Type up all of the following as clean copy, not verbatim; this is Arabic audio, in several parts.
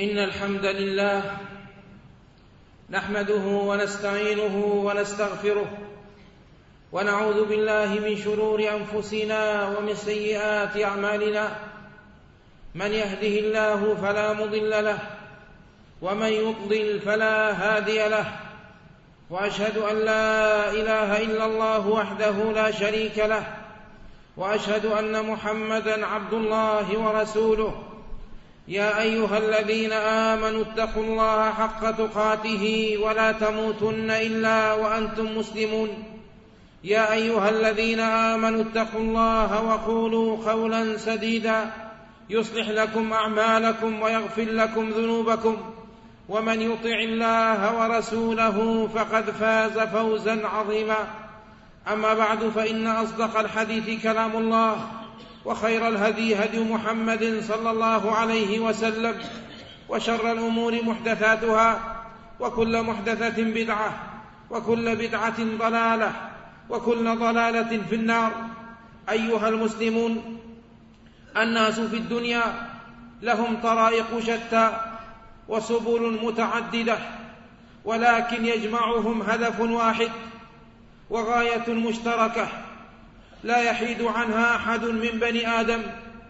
إن الحمد لله نحمده ونستعينه ونستغفره ونعوذ بالله من شرور أنفسنا ومن سيئات أعمالنا. من يهده الله فلا مضل له ومن يضلل فلا هادي له، وأشهد أن لا إله إلا الله وحده لا شريك له، وأشهد أن محمدًا عبد الله ورسوله. يا أيها الذين آمنوا اتقوا الله حق تقاته ولا تموتن إلا وأنتم مسلمون. يا أيها الذين آمنوا اتقوا الله وقولوا قولا سديدا يصلح لكم أعمالكم ويغفر لكم ذنوبكم، ومن يطع الله ورسوله فقد فاز فوزا عظيما. أما بعد، فإن أصدق الحديث كلام الله، وخير الهدي هدي محمد صلى الله عليه وسلم، وشر الأمور محدثاتها، وكل محدثة بدعة، وكل بدعة ضلالة، وكل ضلالة في النار. أيها المسلمون، الناس في الدنيا لهم طرائق شتى وسبل متعددة، ولكن يجمعهم هدف واحد وغاية مشتركة لا يحيد عنها أحد من بني آدم،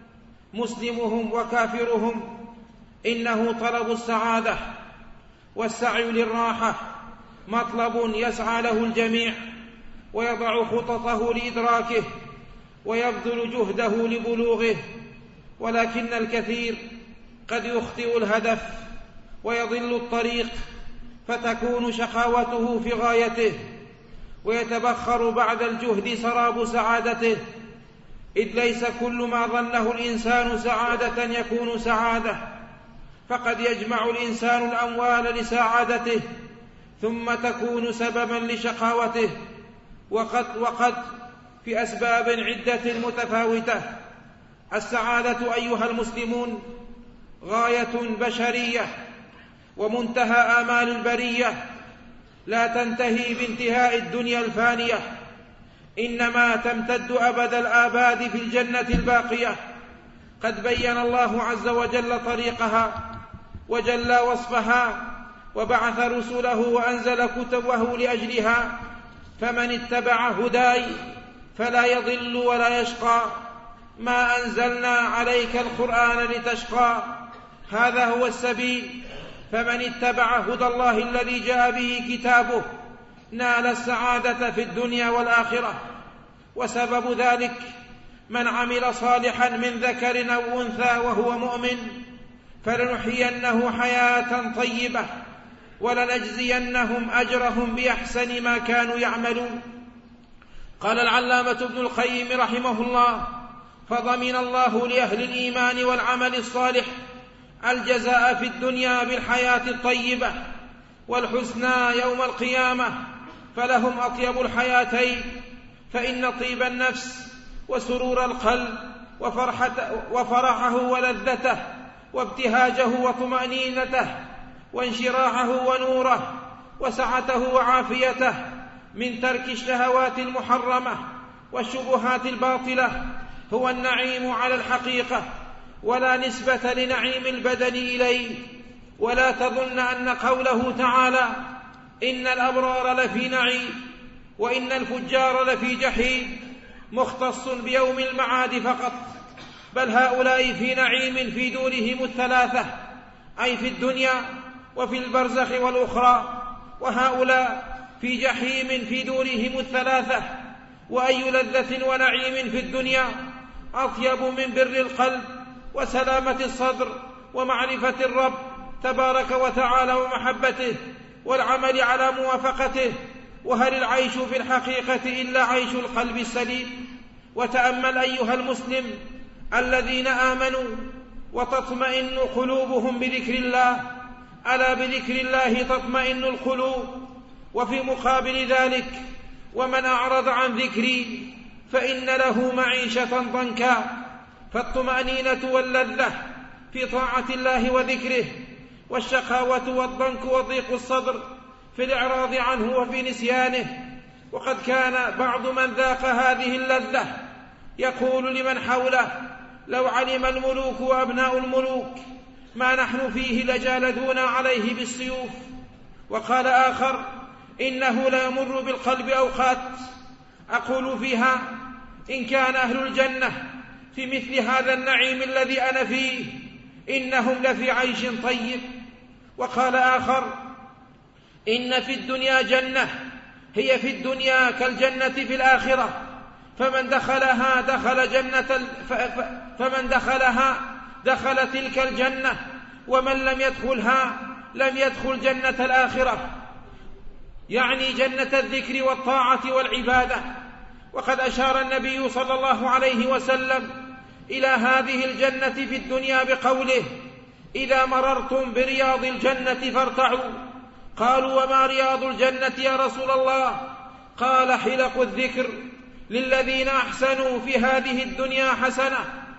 مسلمهم وكافرهم، إنه طلب السعادة. والسعي للراحة مطلب يسعى له الجميع، ويضع خططه لإدراكه، ويبذل جهده لبلوغه، ولكن الكثير قد يخطئ الهدف ويضل الطريق، فتكون شقاوته في غايته، ويتبخر بعد الجهد سراب سعادته، إذ ليس كل ما ظنه الإنسان سعادة يكون سعادة. فقد يجمع الإنسان الأموال لسعادته ثم تكون سببا لشقاوته، وقد في أسباب عدة متفاوتة. السعادة أيها المسلمون غاية بشرية ومنتهى آمال البرية، لا تنتهي بانتهاء الدنيا الفانية، إنما تمتد أبد الآباد في الجنة الباقية. قد بين الله عز وجل طريقها وجل وصفها، وبعث رسله وأنزل كتبه لأجلها، فمن اتبع هداي فلا يضل ولا يشقى. ما أنزلنا عليك القرآن لتشقى، هذا هو السبيل. فمن اتبع هدى الله الذي جاء به كتابه نال السعادة في الدنيا والآخرة. وسبب ذلك من عمل صالحا من ذكر أو أنثى وهو مؤمن فلنحيينه حياة طيبة، ولنجزينهم أجرهم بأحسن ما كانوا يعملون. قال العلامة ابن القيم رحمه الله: فضمن الله لأهل الإيمان والعمل الصالح الجزاء في الدنيا بالحياة الطيبة والحسنى يوم القيامة، فلهم أطيب الحياتين، فإن طيب النفس وسرور القلب وفرحه ولذته وابتهاجه وطمأنينته وانشراحه ونوره وسعته وعافيته من ترك الشهوات المحرمة والشبهات الباطلة هو النعيم على الحقيقة، ولا نسبة لنعيم البدن إليه. ولا تظن أن قوله تعالى إن الأبرار لفي نعيم وإن الفجار لفي جحيم مختص بيوم المعاد فقط، بل هؤلاء في نعيم في دورهم الثلاثة، أي في الدنيا وفي البرزخ والأخرى، وهؤلاء في جحيم في دورهم الثلاثة. وأي لذة ونعيم في الدنيا أطيب من بر القلب وسلامة الصدر ومعرفة الرب تبارك وتعالى ومحبته والعمل على موافقته. وهل العيش في الحقيقة إلا عيش القلب السليم؟ وتأمل أيها المسلم الذين آمنوا وتطمئن قلوبهم بذكر الله، ألا بذكر الله تطمئن القلوب. وفي مقابل ذلك ومن أعرض عن ذكري فإن له معيشة ضنكا. فالطمأنينة واللذة في طاعة الله وذكره، والشقاوة والضنك وضيق الصدر في الإعراض عنه وفي نسيانه. وقد كان بعض من ذاق هذه اللذة يقول لمن حوله: لو علم الملوك وأبناء الملوك ما نحن فيه لجالدونا عليه بالسيوف. وقال آخر: إنه لا يمر بالقلب أوقات أقول فيها إن كان أهل الجنة في مثل هذا النعيم الذي أنا فيه إنهم لفي عيش طيب. وقال آخر: إن في الدنيا جنة هي في الدنيا كالجنة في الآخرة، فمن دخلها دخل تلك الجنة، ومن لم يدخلها لم يدخل جنة الآخرة، يعني جنة الذكر والطاعة والعبادة. وقد أشار النبي صلى الله عليه وسلم إلى هذه الجنة في الدنيا بقوله: إذا مررتم برياض الجنة فارتعوا. قالوا: وما رياض الجنة يا رسول الله؟ قال: حلق الذكر للذين أحسنوا في هذه الدنيا حسنة،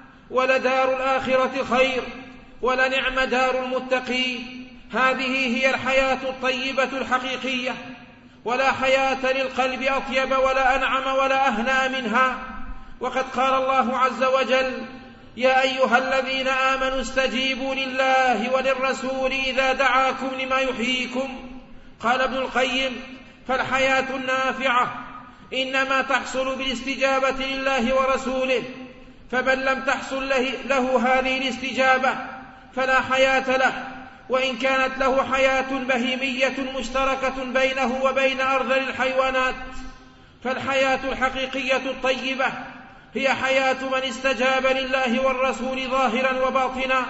ولدار الآخرة خير، ولنعم دار المتقين. هذه هي الحياة الطيبة الحقيقية، ولا حياة للقلب أطيب ولا أنعم ولا أهنى منها. وقد قال الله عز وجل: يا أيها الذين آمنوا استجيبوا لله وللرسول إذا دعاكم لما يحييكم. قال ابن القيم: فالحياة النافعة إنما تحصل بالاستجابة لله ورسوله، فمن لم تحصل له هذه الاستجابة فلا حياة له، وإن كانت له حياة بهيمية مشتركة بينه وبين أرذل الحيوانات. فالحياة الحقيقية الطيبة هي حياة من استجاب لله والرسول ظاهرا وباطنا،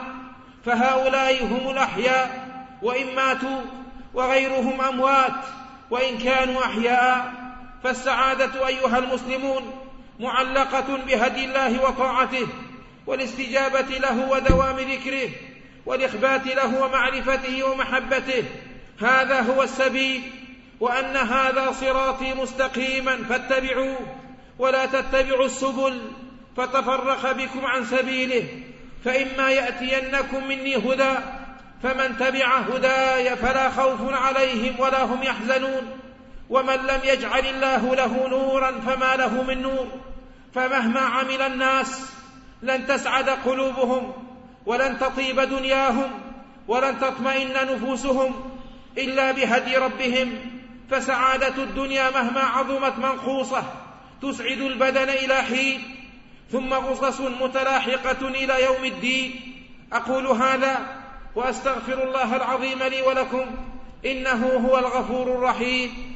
فهؤلاء هم الأحياء وإن ماتوا، وغيرهم أموات وإن كانوا أحياء. فالسعادة أيها المسلمون معلقة بهدي الله وطاعته، والاستجابة له ودوام ذكره، والإخبات له ومعرفته ومحبته. هذا هو السبيل، وأن هذا صراطي مستقيما فاتبعوه، ولا تتبعوا السبل فتفرق بكم عن سبيله. فإما يأتينكم مني هدى فمن تبع هداي فلا خوف عليهم ولا هم يحزنون. ومن لم يجعل الله له نورا فما له من نور. فمهما عمل الناس لن تسعد قلوبهم، ولن تطيب دنياهم، ولن تطمئن نفوسهم إلا بهدي ربهم. فسعادة الدنيا مهما عظمت منقوصة تسعد البدن إلى حين، ثم غصص متلاحقة إلى يوم الدين. أقول هذا وأستغفر الله العظيم لي ولكم، إنه هو الغفور الرحيم.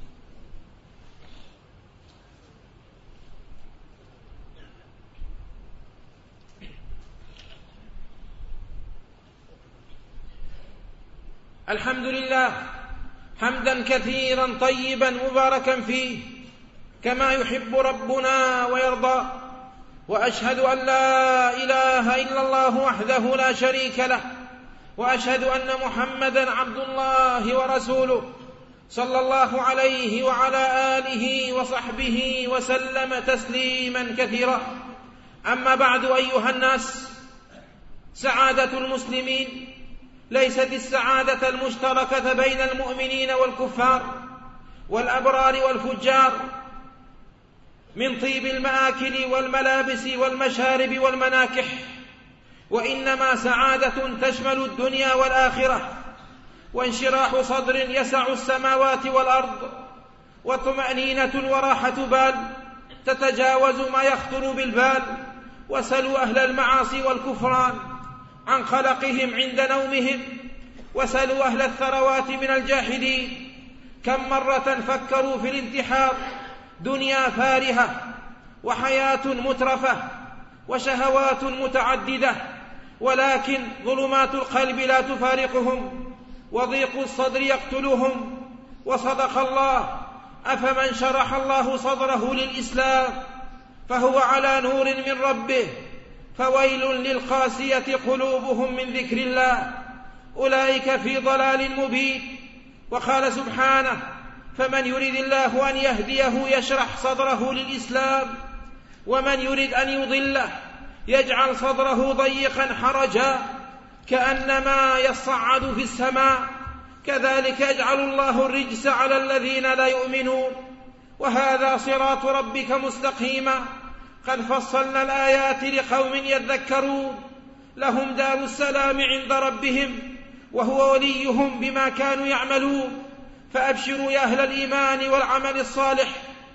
الحمد لله حمدا كثيرا طيبا مباركا فيه كما يحب ربنا ويرضى. وأشهد أن لا إله إلا الله وحده لا شريك له، وأشهد أن محمدا عبد الله ورسوله صلى الله عليه وعلى آله وصحبه وسلم تسليما كثيرا. أما بعد أيها الناس، سعادة المسلمين ليست السعادة المشتركة بين المؤمنين والكفار والأبرار والفجار من طيب المآكل والملابس والمشارب والمناكح، وإنما سعادة تشمل الدنيا والآخرة، وانشراح صدر يسع السماوات والأرض، وطمأنينة وراحة بال تتجاوز ما يخطر بالبال. وسلوا أهل المعاصي والكفران عن خلقهم عند نومهم، وسلوا أهل الثروات من الجاحدين كم مرة فكروا في الانتحار. دنيا فارهة، وحياة مترفة، وشهوات متعددة، ولكن ظلمات القلب لا تفارقهم، وضيق الصدر يقتلهم. وصدق الله: أفمن شرح الله صدره للإسلام فهو على نور من ربه، فويل للقاسية قلوبهم من ذكر الله، أولئك في ضلال مبين. وقال سبحانه: فمن يريد الله أن يهديه يشرح صدره للإسلام، ومن يريد أن يضله يجعل صدره ضيقا حرجا كأنما يصعد في السماء، كذلك يجعل الله الرجس على الذين لا يؤمنون. وهذا صراط ربك مستقيما، قد فصلنا الآيات لقوم يذكرون. لهم دار السلام عند ربهم وهو وليهم بما كانوا يعملون. فأبشروا يا أهل الإيمان والعمل الصالح.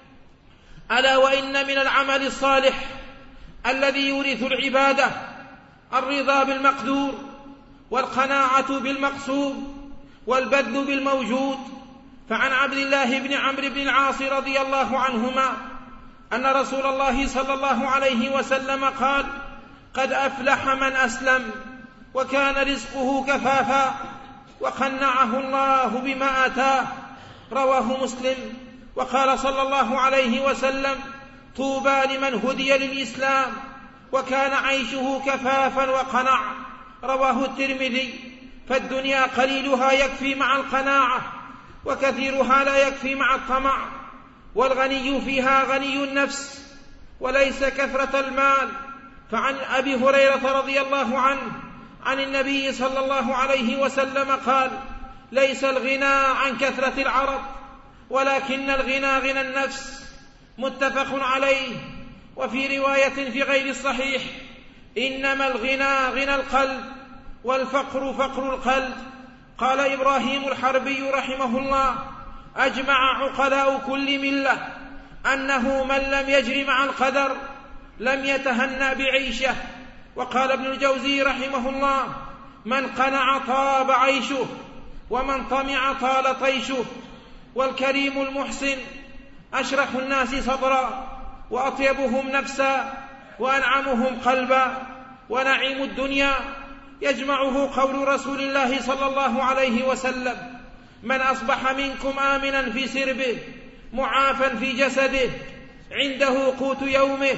ألا وإن من العمل الصالح الذي يورث العبادة الرضا بالمقدور والقناعة بالمقسوم والبذل بالموجود. فعن عبد الله بن عمرو بن العاص رضي الله عنهما أن رسول الله صلى الله عليه وسلم قال: قد أفلح من أسلم وكان رزقه كفافا وقنعه الله بما آتاه. رواه مسلم. وقال صلى الله عليه وسلم: طوبى لمن هدي للإسلام وكان عيشه كفافا وقنع. رواه الترمذي. فالدنيا قليلها يكفي مع القناعة وكثيرها لا يكفي مع الطمع، والغني فيها غني النفس وليس كثرة المال. فعن أبي هريرة رضي الله عنه عن النبي صلى الله عليه وسلم قال: ليس الغنى عن كثرة العرب ولكن الغنى غنى النفس. متفق عليه. وفي رواية في غير الصحيح: إنما الغنى غنى القلب والفقر فقر القلب. قال إبراهيم الحربي رحمه الله: أجمع عقلاء كل ملة أنه من لم يجر مع القدر لم يتهنأ بعيشه. وقال ابن الجوزي رحمه الله: من قنع طاب عيشه ومن طمع طال طيشه. والكريم المحسن أشرح الناس صدرا وأطيبهم نفسا وأنعمهم قلبا. ونعيم الدنيا يجمعه قول رسول الله صلى الله عليه وسلم: من أصبح منكم آمنا في سربه معافا في جسده عنده قوت يومه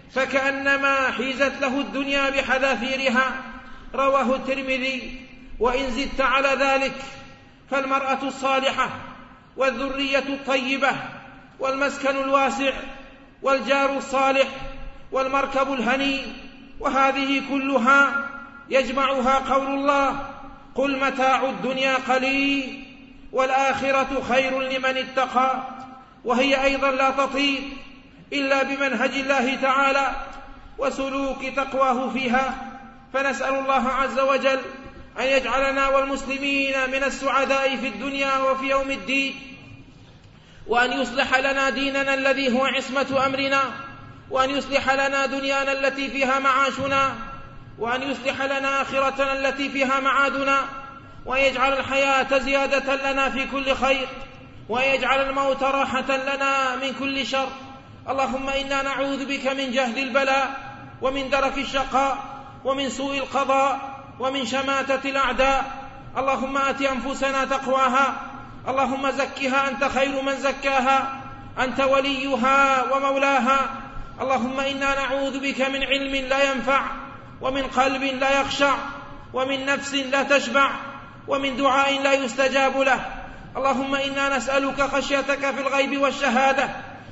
فكأنما حيزت له الدنيا بحذافيرها. رواه الترمذي. وإن زدت على ذلك فالمرأة الصالحة والذرية الطيبة والمسكن الواسع والجار الصالح والمركب الهني، وهذه كلها يجمعها قول الله: قل متاع الدنيا قليل والآخرة خير لمن اتقى. وهي أيضا لا تطيب إلا بمنهج الله تعالى وسلوك تقواه فيها. فنسأل الله عز وجل أن يجعلنا والمسلمين من السعداء في الدنيا وفي يوم الدين، وأن يصلح لنا ديننا الذي هو عصمة أمرنا، وأن يصلح لنا دنيانا التي فيها معاشنا، وأن يصلح لنا آخرتنا التي فيها معادنا، وأن يجعل الحياة زيادة لنا في كل خير، وأن يجعل الموت راحة لنا من كل شر. اللهم إنا نعوذ بك من جهد البلاء ومن درك الشقاء ومن سوء القضاء ومن شماتة الأعداء. اللهم آت أنفسنا تقواها، اللهم زكها أنت خير من زكاها، أنت وليها ومولاها. اللهم إنا نعوذ بك من علم لا ينفع ومن قلب لا يخشع ومن نفس لا تشبع ومن دعاء لا يستجاب له. اللهم إنا نسألك خشيتك في الغيب والشهادة،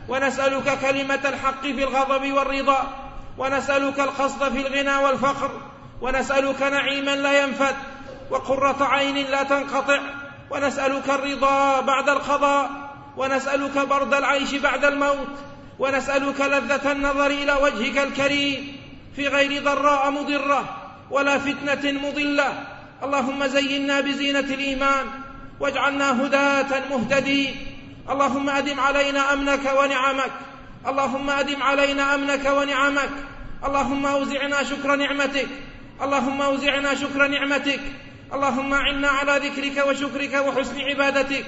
ونسألك كلمة الحق في الغضب والرضا، ونسألك القصد في الغنى والفقر، ونسألك نعيما لا ينفد وقرة عين لا تنقطع، ونسألك الرضا بعد القضاء، ونسألك برد العيش بعد الموت، ونسألك لذة النظر إلى وجهك الكريم في غير ضراء مضرة ولا فتنة مضلة. اللهم زينا بزينة الإيمان واجعلنا هداة مهتدين. اللهم أدم علينا أمنك ونعمك، اللهم أدم علينا أمنك ونعمك. اللهم أوزعنا شكر نعمتك، اللهم أوزعنا شكر نعمتك. اللهم أعنا على ذكرك وشكرك وحسن عبادتك.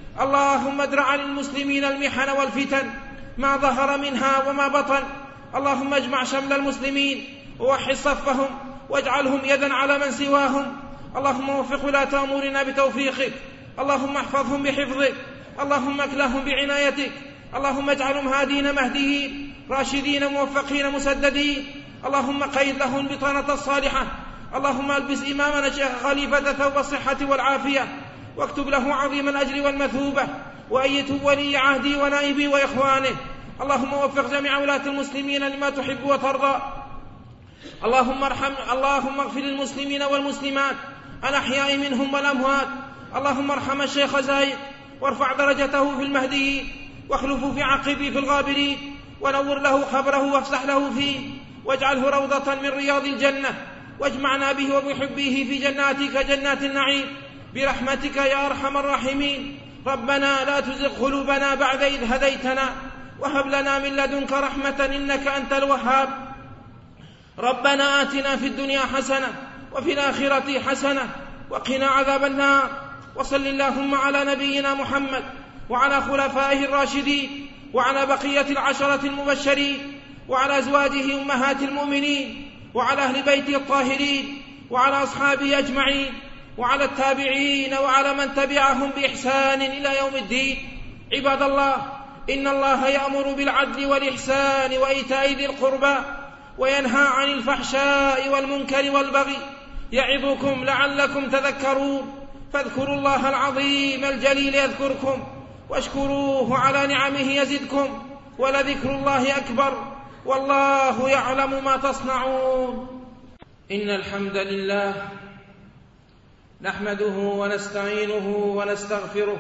اللهم ادرع عن المسلمين المحن والفتن ما ظهر منها وما بطن. اللهم اجمع شمل المسلمين ووحد صفهم واجعلهم يدا على من سواهم. اللهم وفق ولاة أمورنا بتوفيقك، اللهم احفظهم بحفظك، اللهم اكلهم بعنايتك. اللهم اجعلهم هادين مهديين راشدين موفقين مسددين. اللهم قيد لهم البطانة الصالحة. اللهم البس إمامنا شيخ خليفة ثوب الصحة والعافية، واكتب له عظيم الأجر والمثوبة، وأيته ولي عهدي ونائبي وإخوانه. اللهم وفق جميع ولاة المسلمين لما تحب وترضى. اللهم اغفر للمسلمين والمسلمات الأحياء منهم والأموات. اللهم ارحم الشيخ زايد وارفع درجته في المهديين، واخلفه في عقبه في الغابرين، ونور له خبره وافسح له فيه، واجعله روضة من رياض الجنة. واجمعنا به وبحبه في جناتك جنات النعيم برحمتك يا أرحم الراحمين. ربنا لا تزغ قلوبنا بعد إذ هديتنا وهب لنا من لدنك رحمة إنك أنت الوهاب. ربنا آتنا في الدنيا حسنة وفي الآخرة حسنة وقنا عذاب النار. وصل اللهم على نبينا محمد وعلى خلفائه الراشدين وعلى بقية العشرة المبشرين وعلى أزواجه أمهات المؤمنين وعلى أهل بيته الطاهرين وعلى أصحابه أجمعين وعلى التابعين وعلى من تبعهم بإحسان إلى يوم الدين. عباد الله، إن الله يأمر بالعدل والإحسان وإيتاء ذي القربى وينهى عن الفحشاء والمنكر والبغي يعظكم لعلكم تذكرون. فاذكروا الله العظيم الجليل يذكركم واشكروه على نعمه يزدكم ولذكر الله أكبر والله يعلم ما تصنعون. إن الحمد لله نحمده ونستعينه ونستغفره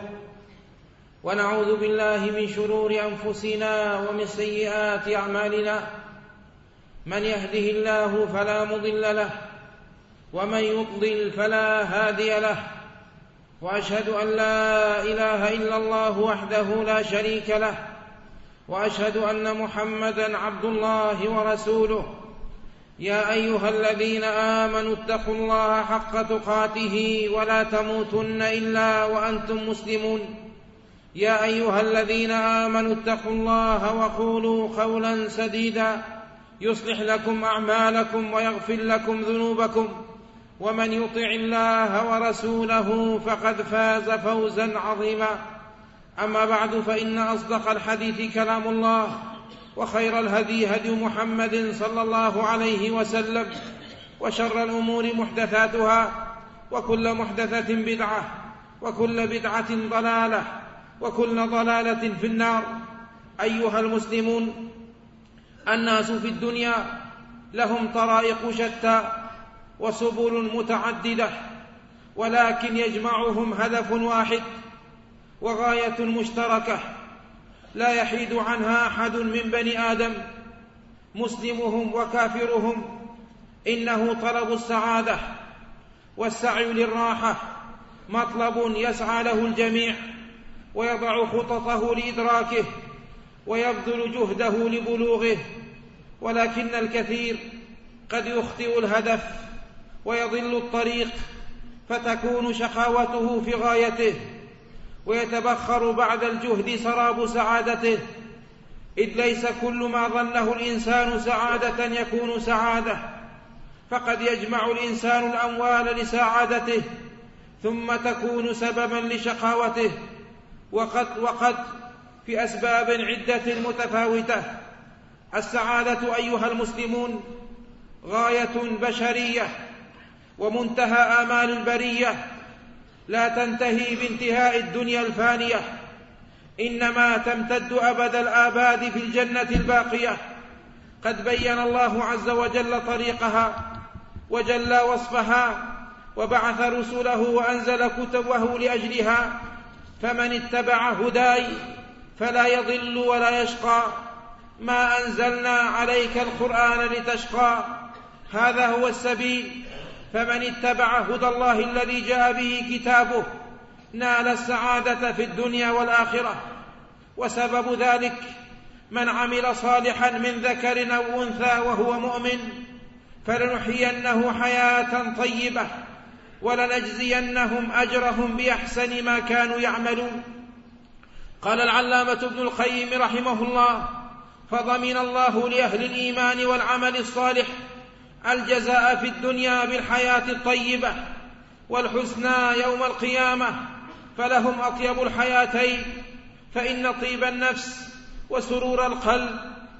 ونعوذ بالله من شرور أنفسنا ومن سيئات أعمالنا. من يهده الله فلا مضل له ومن يضلل فلا هادي له. وأشهد أن لا إله إلا الله وحده لا شريك له وأشهد أن محمدًا عبد الله ورسوله. يا أيها الذين آمنوا اتقوا الله حق تقاته ولا تموتن إلا وأنتم مسلمون. يا أيها الذين آمنوا اتقوا الله وقولوا قولا سديدا يصلح لكم أعمالكم ويغفر لكم ذنوبكم ومن يطع الله ورسوله فقد فاز فوزا عظيما. أما بعد، فإن أصدق الحديث كلام الله وخير الهدي هدي محمد صلى الله عليه وسلم وشر الأمور محدثاتها وكل محدثة بدعة وكل بدعة ضلالة وكل ضلالة في النار. أيها المسلمون، الناس في الدنيا لهم طرائق شتى وسبل متعددة، ولكن يجمعهم هدف واحد وغاية مشتركة لا يحيد عنها أحد من بني آدم مسلمهم وكافرهم، إنه طلب السعادة. والسعي للراحة مطلب يسعى له الجميع ويضع خططه لإدراكه ويبذل جهده لبلوغه، ولكن الكثير قد يخطئ الهدف ويضل الطريق فتكون شقاوته في غايته ويتبخر بعد الجهد سراب سعادته، إذ ليس كل ما ظنه الإنسان سعادة يكون سعادة. فقد يجمع الإنسان الأموال لسعادته ثم تكون سببا لشقاوته، وقد في أسباب عدة متفاوتة. السعادة أيها المسلمون غاية بشرية ومنتهى آمال البرية، لا تنتهي بانتهاء الدنيا الفانية، إنما تمتد أبد الآباد في الجنة الباقية. قد بين الله عز وجل طريقها وجل وصفها وبعث رسله وأنزل كتبه لأجلها، فمن اتبع هداي فلا يضل ولا يشقى. ما أنزلنا عليك القرآن لتشقى، هذا هو السبيل. فمن اتبع هدى الله الذي جاء به كتابه نال السعادة في الدنيا والآخرة. وسبب ذلك من عمل صالحا من ذكر أو أنثى وهو مؤمن فلنحيينه حياة طيبة ولنجزينهم أجرهم بأحسن ما كانوا يعملون. قال العلامة ابن القيم رحمه الله: فضمن الله لأهل الإيمان والعمل الصالح الجزاء في الدنيا بالحياة الطيبة والحسنى يوم القيامة، فلهم أطيب الحياتين، فإن طيب النفس وسرور القلب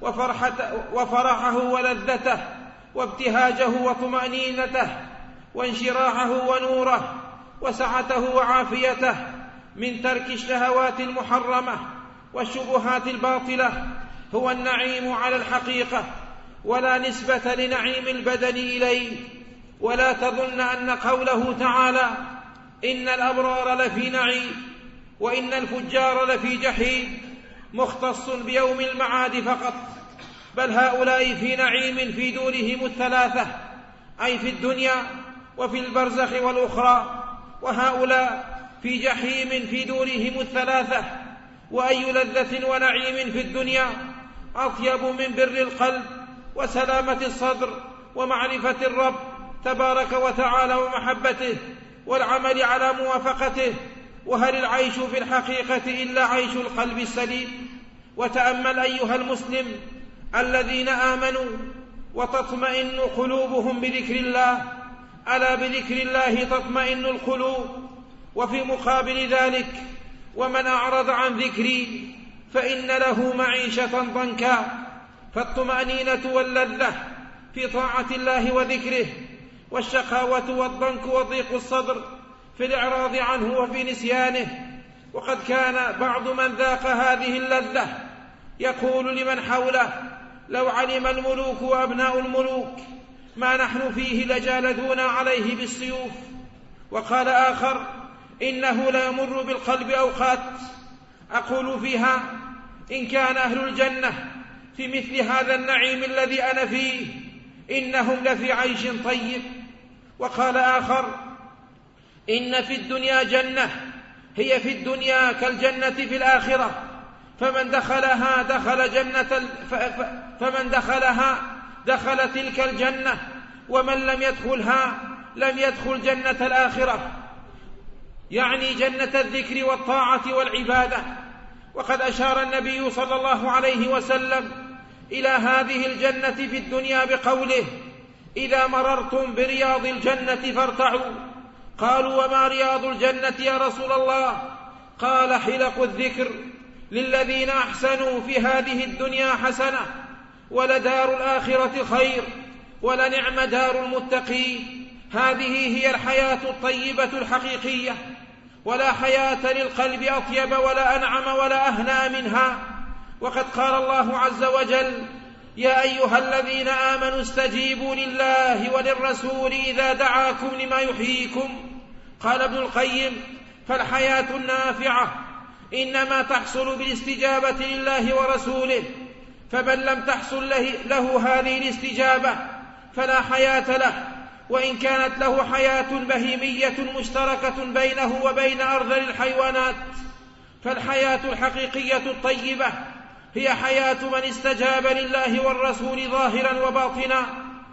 وفرحه ولذته وابتهاجه وطمأنينته وانشراحه ونوره وسعته وعافيته من ترك الشهوات المحرمة والشبهات الباطلة هو النعيم على الحقيقة، ولا نسبة لنعيم البدن إليه. ولا تظن أن قوله تعالى إن الأبرار لفي نعيم وإن الفجار لفي جحيم مختص بيوم المعاد فقط، بل هؤلاء في نعيم في دورهم الثلاثة: أي في الدنيا وفي البرزخ والأخرى، وهؤلاء في جحيم في دورهم الثلاثة. وأي لذة ونعيم في الدنيا أطيب من بر القلب وسلامة الصدر ومعرفة الرب تبارك وتعالى ومحبته والعمل على موافقته. وهل العيش في الحقيقة إلا عيش القلب السليم؟ وتأمل أيها المسلم الذين آمنوا وتطمئن قلوبهم بذكر الله، ألا بذكر الله تطمئن القلوب. وفي مقابل ذلك ومن أعرض عن ذكري فإن له معيشة ضنكا. فالطمأنينة واللذة في طاعة الله وذكره، والشقاوة والضنك وضيق الصدر في الإعراض عنه وفي نسيانه. وقد كان بعض من ذاق هذه اللذة يقول لمن حوله: لو علم الملوك وأبناء الملوك ما نحن فيه لجالدونا عليه بالسيوف. وقال آخر: إنه لا يمر بالقلب أوقات أقول فيها إن كان أهل الجنة في مثل هذا النعيم الذي أنا فيه إنهم لفي عيش طيب. وقال آخر: إن في الدنيا جنة هي في الدنيا كالجنة في الآخرة، فمن دخلها دخل تلك الجنة، ومن لم يدخلها لم يدخل جنة الآخرة، يعني جنة الذكر والطاعة والعبادة. وقد أشار النبي صلى الله عليه وسلم إلى هذه الجنة في الدنيا بقوله: إذا مررتم برياض الجنة فارتعوا. قالوا: وما رياض الجنة يا رسول الله؟ قال: حلق الذكر للذين أحسنوا في هذه الدنيا حسنة، ولدار الآخرة خير، ولنعم دار المتقين. هذه هي الحياة الطيبة الحقيقية، ولا حياة للقلب أطيب ولا أنعم ولا أهنى منها. وقد قال الله عز وجل: يا أيها الذين آمنوا استجيبوا لله وللرسول إذا دعاكم لما يحييكم. قال ابن القيم: فالحياة النافعة إنما تحصل بالاستجابة لله ورسوله، فمن لم تحصل له هذه الاستجابة فلا حياة له، وإن كانت له حياة بهيمية مشتركة بينه وبين أرذل الحيوانات. فالحياة الحقيقية الطيبة هي حياة من استجاب لله والرسول ظاهرا وباطنا،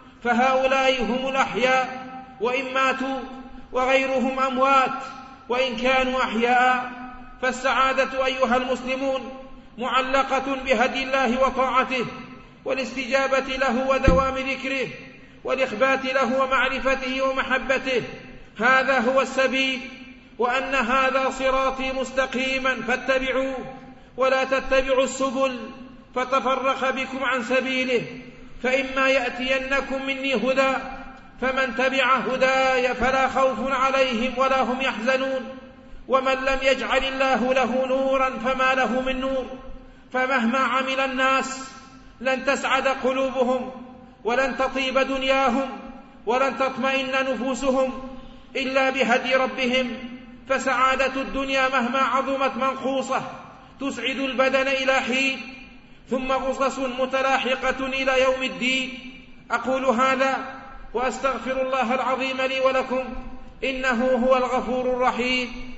فهؤلاء هم الأحياء وإن ماتوا، وغيرهم أموات وإن كانوا أحياء. فالسعادة أيها المسلمون معلقة بهدي الله وطاعته والاستجابة له ودوام ذكره والإخبات له ومعرفته ومحبته. هذا هو السبيل، وأن هذا صراطي مستقيما فاتبعوه ولا تتبعوا السبل فتفرق بكم عن سبيله. فإما يأتينكم مني هدى فمن تبع هداي فلا خوف عليهم ولا هم يحزنون، ومن لم يجعل الله له نورا فما له من نور. فمهما عمل الناس لن تسعد قلوبهم ولن تطيب دنياهم ولن تطمئن نفوسهم إلا بهدي ربهم. فسعادة الدنيا مهما عظمت منقوصة تسعد البدن إلى حين، ثم غصص متلاحقة إلى يوم الدين. أقول هذا وأستغفر الله العظيم لي ولكم، إنه هو الغفور الرحيم.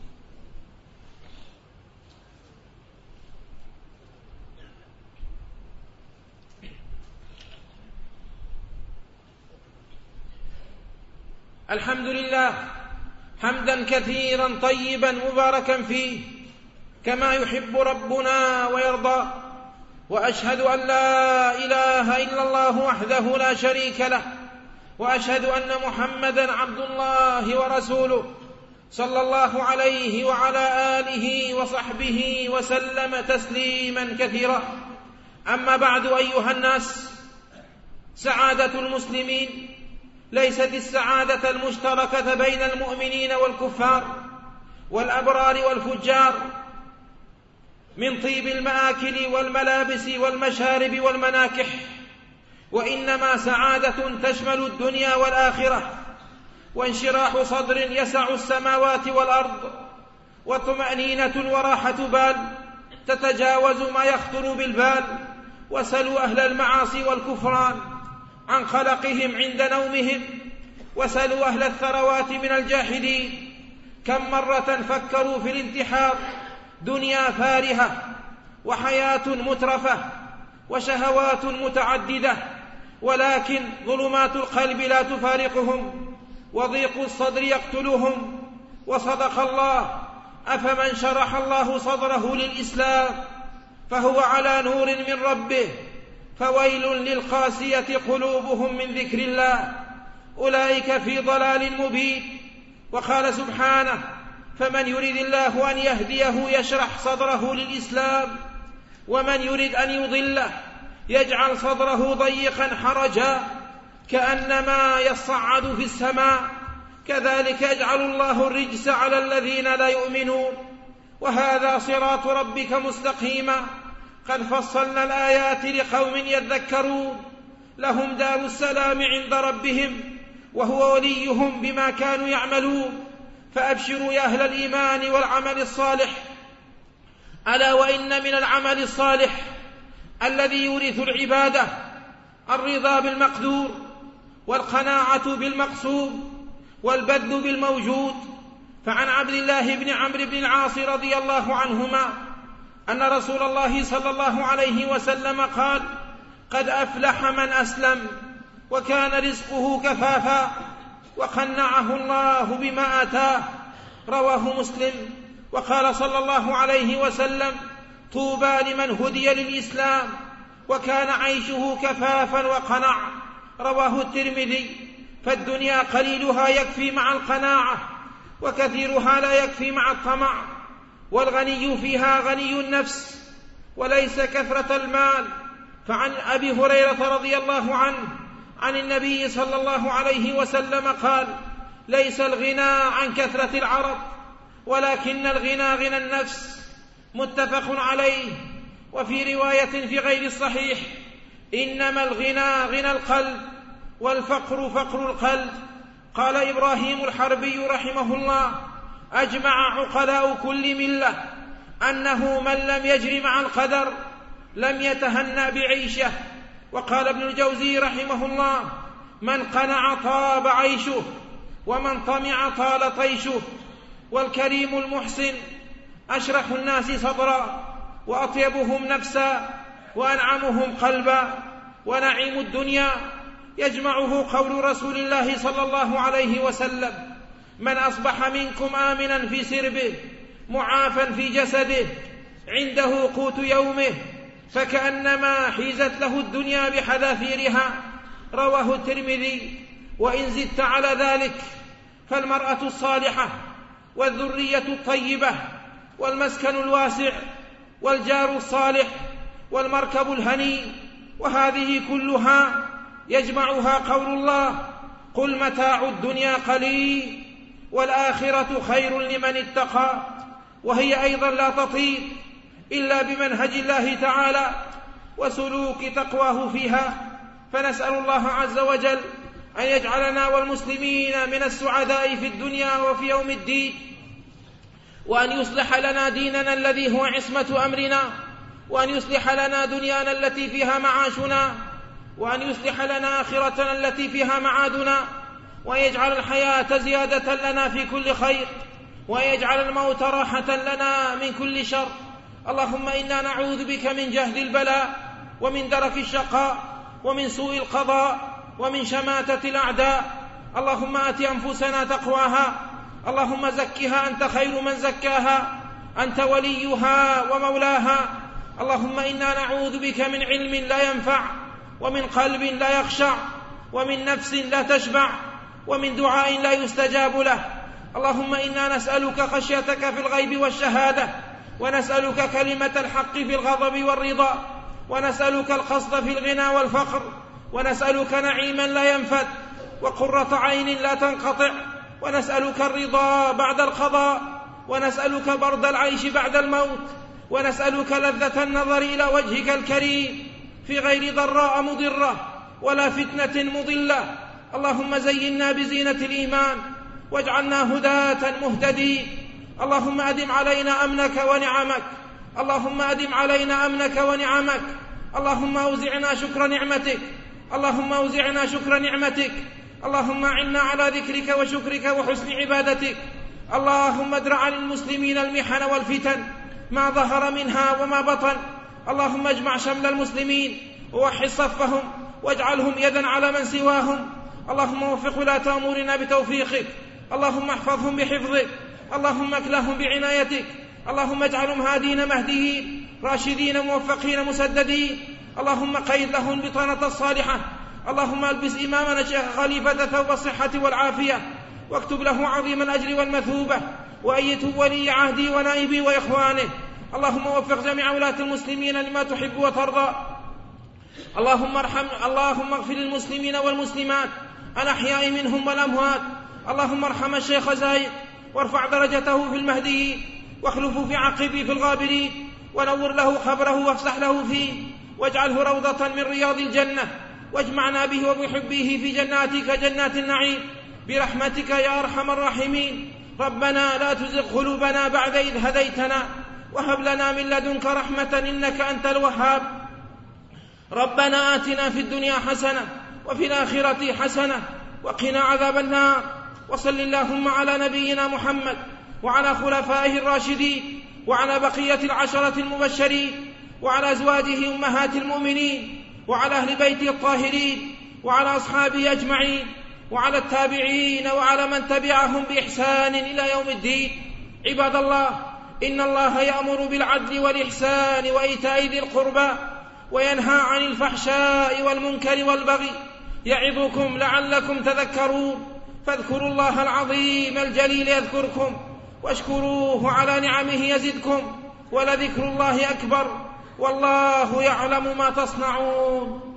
الحمد لله حمدا كثيرا طيبا مباركا فيه كما يحب ربنا ويرضى. وأشهد أن لا إله إلا الله وحده لا شريك له، وأشهد أن محمدا عبد الله ورسوله صلى الله عليه وعلى آله وصحبه وسلم تسليما كثيرا. أما بعد أيها الناس، سعادة المسلمين ليست السعادة المشتركة بين المؤمنين والكفار والأبرار والفجار من طيب المآكل والملابس والمشارب والمناكح، وإنما سعادة تشمل الدنيا والآخرة، وانشراح صدر يسع السماوات والأرض، وطمأنينة وراحة بال تتجاوز ما يخطر بالبال. وسلوا أهل المعاصي والكفران عن خلقهم عند نومهم. وسلوا أهل الثروات من الجاحدين كم مرة فكروا في الانتحار، دنيا فارهة وحياة مترفة وشهوات متعددة، ولكن ظلمات القلب لا تفارقهم وضيق الصدر يقتلهم. وصدق الله: أفمن شرح الله صدره للإسلام فهو على نور من ربه فويل للقاسية قلوبهم من ذكر الله أولئك في ضلال مبين. وقال سبحانه: فمن يرد الله أن يهديه يشرح صدره للإسلام ومن يرد أن يضله يجعل صدره ضيقا حرجا كأنما يصعد في السماء كذلك يجعل الله الرجس على الذين لا يؤمنون. وهذا صراط ربك مستقيما قد فصلنا الآيات لقوم يذكرون لهم دار السلام عند ربهم وهو وليهم بما كانوا يعملون. فأبشروا يا أهل الإيمان والعمل الصالح، ألا وإن من العمل الصالح الذي يورث العبادة الرضا بالمقدور والقناعة بالمقسوم والبذل بالموجود. فعن عبد الله بن عمرو بن العاص رضي الله عنهما أن رسول الله صلى الله عليه وسلم قال: قد أفلح من أسلم وكان رزقه كفافا وقنعه الله بما آتاه. رواه مسلم. وقال صلى الله عليه وسلم: طوبى لمن هدي للإسلام وكان عيشه كفافا وقنع. رواه الترمذي. فالدنيا قليلها يكفي مع القناعة وكثيرها لا يكفي مع الطمع، والغني فيها غني النفس وليس كثرة المال. فعن أبي هريرة رضي الله عنه عن النبي صلى الله عليه وسلم قال: ليس الغنى عن كثرة العرض ولكن الغنى غنى النفس. متفق عليه. وفي رواية في غير الصحيح: إنما الغنى غنى القلب والفقر فقر القلب. قال إبراهيم الحربي رحمه الله: أجمع عقلاء كل ملة أنه من لم يجر مع القدر لم يتهنأ بعيشه. وقال ابن الجوزي رحمه الله: من قنع طاب عيشه ومن طمع طال طيشه. والكريم المحسن أشرح الناس صدرا وأطيبهم نفسا وأنعمهم قلبا. ونعيم الدنيا يجمعه قول رسول الله صلى الله عليه وسلم: من أصبح منكم آمنا في سربه معافا في جسده عنده قوت يومه فكأنما حيزت له الدنيا بحذافيرها. رواه الترمذي. وإن زدت على ذلك فالمرأة الصالحة والذرية الطيبة والمسكن الواسع والجار الصالح والمركب الهني، وهذه كلها يجمعها قول الله: قل متاع الدنيا قليل والآخرة خير لمن اتقى. وهي أيضا لا تطيب إلا بمنهج الله تعالى وسلوك تقواه فيها. فنسأل الله عز وجل أن يجعلنا والمسلمين من السعداء في الدنيا وفي يوم الدين، وأن يصلح لنا ديننا الذي هو عصمة أمرنا، وأن يصلح لنا دنيانا التي فيها معاشنا، وأن يصلح لنا آخرتنا التي فيها معادنا، وأن يجعل الحياة زيادة لنا في كل خير، وأن يجعل الموت راحة لنا من كل شر. اللهم إنا نعوذ بك من جهد البلاء ومن درك الشقاء ومن سوء القضاء ومن شماتة الأعداء. اللهم آت أنفسنا تقواها، اللهم زكها أنت خير من زكاها، أنت وليها ومولاها. اللهم إنا نعوذ بك من علم لا ينفع ومن قلب لا يخشع ومن نفس لا تشبع ومن دعاء لا يستجاب له. اللهم إنا نسألك خشيتك في الغيب والشهادة، ونسألك كلمة الحق في الغضب والرضا، ونسألك القصد في الغنى والفقر، ونسألك نعيما لا ينفد وقرة عين لا تنقطع، ونسألك الرضا بعد القضاء، ونسألك برد العيش بعد الموت، ونسألك لذة النظر إلى وجهك الكريم في غير ضراء مضرة ولا فتنة مضلة. اللهم زينا بزينة الإيمان واجعلنا هداة مهتدين. اللهم أدم علينا أمنك ونعمك، اللهم أدم علينا أمنك ونعمك. اللهم أوزعنا شكر نعمتك، اللهم أوزعنا شكر نعمتك، اللهم أعنا على ذكرك وشكرك وحسن عبادتك. اللهم ادرع عن المسلمين المحن والفتن ما ظهر منها وما بطن. اللهم اجمع شمل المسلمين ووحد صفهم واجعلهم يدا على من سواهم. اللهم وفق ولاة أمورنا بتوفيقك، اللهم احفظهم بحفظك، اللهم اكلهم بعنايتك، اللهم اجعلهم هادين مهديين راشدين موفقين مسددين. اللهم قيد لهم البطانة الصالحة. اللهم البس إمامنا شيخ خليفة ثوب الصحة والعافية، واكتب له عظيم الأجر والمثوبة، وأيته ولي عهدي ونائبي وإخوانه. اللهم وفق جميع ولاة المسلمين لما تحب وترضى. اللهم اغفر للمسلمين والمسلمات الأحياء منهم والأموات. اللهم ارحم الشيخ زايد وارفع درجته في المهديين، واخلفه في عقبه في الغابرين، ونور له خبره وافسح له فيه، واجعله روضة من رياض الجنة، واجمعنا به وبحبه في جناتك جنات النعيم برحمتك يا أرحم الراحمين. ربنا لا تزغ قلوبنا بعد إذ هديتنا، وهب لنا من لدنك رحمة إنك أنت الوهاب. ربنا آتنا في الدنيا حسنة وفي الآخرة حسنة وقنا عذاب النار. وصل اللهم على نبينا محمد وعلى خلفائه الراشدين وعلى بقية العشرة المبشرين وعلى أزواجه أمهات المؤمنين وعلى أهل بيته الطاهرين وعلى أصحابه أجمعين وعلى التابعين وعلى من تبعهم بإحسان إلى يوم الدين. عباد الله، إن الله يأمر بالعدل والإحسان وإيتاء ذي القربى وينهى عن الفحشاء والمنكر والبغي، يعظكم لعلكم تذكرون. فاذكروا الله العظيم الجليل يذكركم، واشكروه على نعمه يزدكم، ولذكر الله أكبر، والله يعلم ما تصنعون.